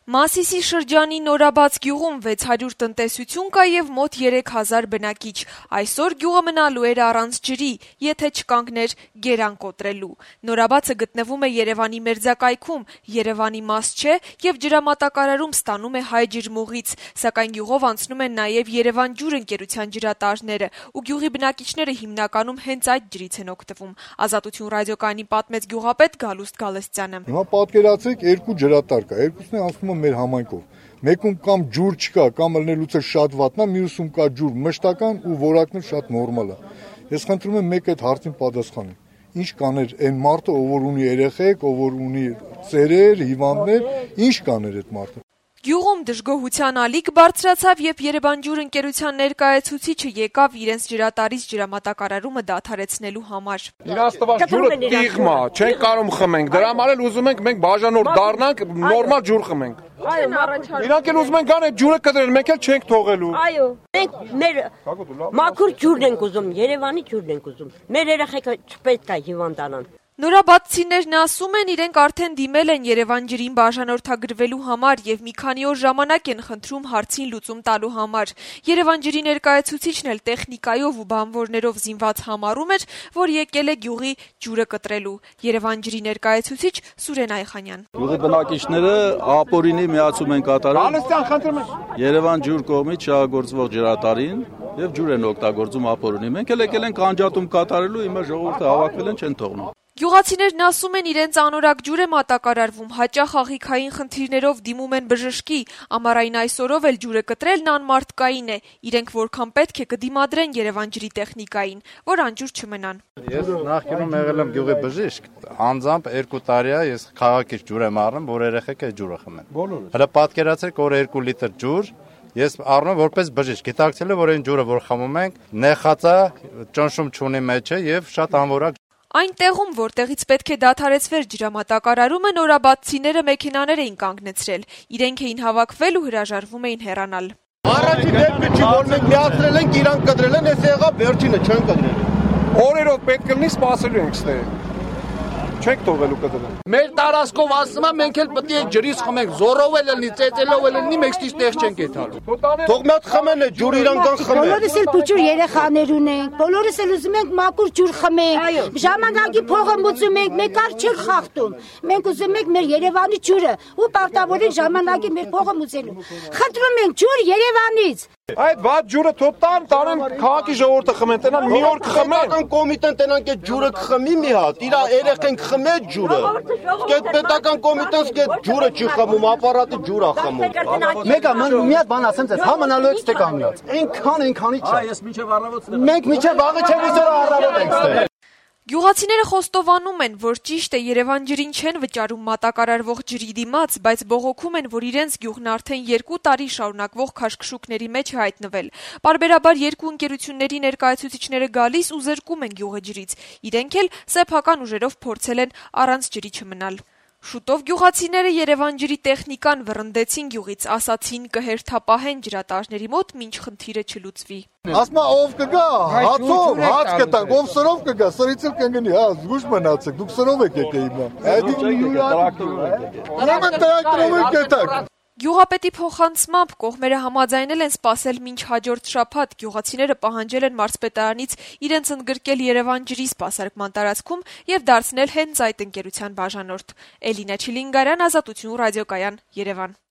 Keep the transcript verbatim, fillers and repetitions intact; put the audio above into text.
Մասիսի շրջանի Նորաբաց գյուղում վեց հարյուր տնտեսություն կա եւ մոտ երեք հազար բնակիչ։ Այսօր գյուղը մնալու էր առանց ջրի, եթե չկանգներ գերան կոտրելու։ Նորաբացը գտնվում է Երևանի մերձակայքում, Երևանի մաս չէ եւ ջրամատակարարում ստանում է Հայ ջրմուղից, սակայն գյուղով անցնում են նաեւ Երևան ջուր ընկերության ջրատարները, ու գյուղի բնակիչները հիմնականում հենց այդ ջրից են օգտվում։ Ազատություն ռադիոկայանի պատմեց գյուղապետ Գալուստ Գալստյանը։ Հիմա պատկերացրեք, երկու ջրատար կա, երկուսն անցնում են մեր համայնքով։ Մեկում կամ ջուր չկա, կամ ելնելուց է շատ վատնա, մյուսում կա ջուր մշտական ու որակն շատ նորմալ է։ Ես խնդրում եմ մեկ այդ հարցին պատասխանի։ Ինչ կաներ այն մարդը, ով որ ունի երեխեք, ով որ ունի ծերեր, հիվանդներ, ինչ կաներ այդ մարդը։ Գյուղում դժգոհության ալիք բարձրացավ, երբ Երևան ջուր ընկերության ներկայացուցիչը եկավ իրենց ջրատարից ջրամատակարարումը դադարեցնելու համար։ Իրանց տված ջուրը տիղմա, չենք կարող խմենք, դրա համար էլ ուզում ենք մենք բաժանորդ դառնանք, նորմալ ջուր խմենք։ Իրանք էլ ուզում են գան այդ ջուրը կտրել, մենք էլ չենք թողելու։ Այո, մենք մեր մաքուր ջուրն ենք ուզում, Երևանի ջուրն ենք ուզում։ Մեր երեխեքը չպետք է հիվանդանան։ Նորաբացիներն ասում են, իրենք արդեն դիմել են Երևան ջրին բաժանորդագրվելու համար եւ մի քանի օր ժամանակ են խնդրում հարցին լուծում տալու համար։ Երևան ջրի ներկայացուցիչն էլ տեխնիկայով ու բանվորներով զինված համառում էր, որ եկել է գյուղի ջուրը կտրելու։ Երևան ջրի ներկայացուցիչ Սուրեն Այխանյան։ Գյուղի բնակիչները ապօրինի միացում են կատարում Երևան ջուր կողմից շահագործվող ջրատարին եւ ջուր են օգտագործում ապօրինի։ Մենք էլ եկել ենք անջատում կատարելու, հիմա ժողովուրդը հավաքվել են, չեն թողնում։ Գյուղացիներն ասում են, իրենց անորակ ջուր է մատակարարվում, հաճախ աղիքային խնդիրներով դիմում են բժշկի, ամառային այսօրով էլ ջուրը կտրելն անմարդկային է, իրենք որքան պետք է կդիմադրեն Երևան ջրի տեխնիկային, որ անջուր չմնան։ Ես նախկինում եղել եմ գյուղի բժիշկ, անձամբ երկու տարի է ես քաղաքից ջուր եմ առնում, որ երեխեքը ջուրը խմեն։ Հələ պատկերացրեք, որ երկու լիտր ջուր ես առնում որպես բժիշկ, գիտակցել եմ, որ այն ջուրը, որ խմում ենք, նեխած է, ճնշում չունի մեջը եւ շատ անորակ։ Այն տեղում, որտեղից պետք է դադարեցվեր ջրամատակարարումը, նորաբացիները մեքենաներ էին կանգնեցրել, իրենք էին հավաքվել ու հրաժարվում էին հեռանալ։ Առաջի դեպքը չի, որ մենք միացրել ենք, իրանք կտրել են, ես եղավ վերջինը չեն կտրել։ Օրերով պետք է լինի, սպասելու ենք ստե։ Չենք թողելու կտրել։ Մեր տարածքով ասում եմ, մենք էլ պետք է ջրից խմենք, զորով էլ լինի, ծեծելով էլ լինի, մենք ստից տեղ չենք եթալու։ Թող մի հատ խմեն է, ջուր իրան կան խմեն։ Բոլորս էլ փոքր երեխաներ ունենք, բոլորս էլ ուզում ենք մաքուր ջուր խմենք, ժամանակի փողը մուծում ենք, մեկ առ չենք խախտում։ Մենք ուզում ենք մեր Երևանի ջուրը ու պարտավոր ենք ժամանակի մեր փողը մուծելու։ Խնդրում ենք ջուր Երևանից։ Այդ վատ ջուրը թող տան, տանեն քաղաքի ժողովուրդը խմեն, տենան մի օր կխմեն։ Պետական կոմիտեն տենանք այդ ջուրը կխմի մի հատ, իրա երեխեն կխմի այդ ջուրը։ Այդ պետական կոմիտեն այդ ջուրը չի խմում, ապարատի ջուր է խմում։ Մեկը մի հատ բան ասեմ ձեզ, համանալու եք ստե կանգնած։ Այնքան այնքանի չէ։ Ես մինչև առավոտը։ Մենք մինչև վաղը չելիսը առավոտ ենք ստե։ Գյուղացիները խոստովանում են, որ ճիշտ է Երևան ջրին չեն վճարում մատակարարվող ջրի դիմաց, բայց բողոքում են, որ իրենց գյուղն արդեն երկու տարի շարունակվող քաշքշուկների մեջ է հայտնվել։ Պարբերաբար երկու ընկերությունների ներկայացուցիչները գալիս ու զրկում են գյուղը ջրից, իրենք էլ սեփական ուժերով փորձել են առանց ջրի չմնալ։ Շուտով գյուղացիները Երևան ջրի տեխնիկան վռնդեցին գյուղից, ասացին կհերթապահեն ջրատարների մոտ, մինչ խնդիրը չլուծվի։ Ասма ով կգա, հացով, հաց կտանք, ով սրով կգա, սրից էլ կընկնի, հա, զգուշ մնացեք, դուք սրով եք եկե հիմա։ Ուրեմն տրակտորով եք եկեք։ Գյուղապետի փոխանցմամբ կողմերը համաձայնել են սպասել մինչ հաջորդ շաբաթ, գյուղացիները պահանջել են մարզպետարանից իրենց ընդգրկել Երևան ջրի սպասարկման տարածքում եւ դարձնել հենց այդ ընկերության բաժանորդ։ Էլինա Չիլինգարյան, Ազատություն ռադիոկայան, Երևան։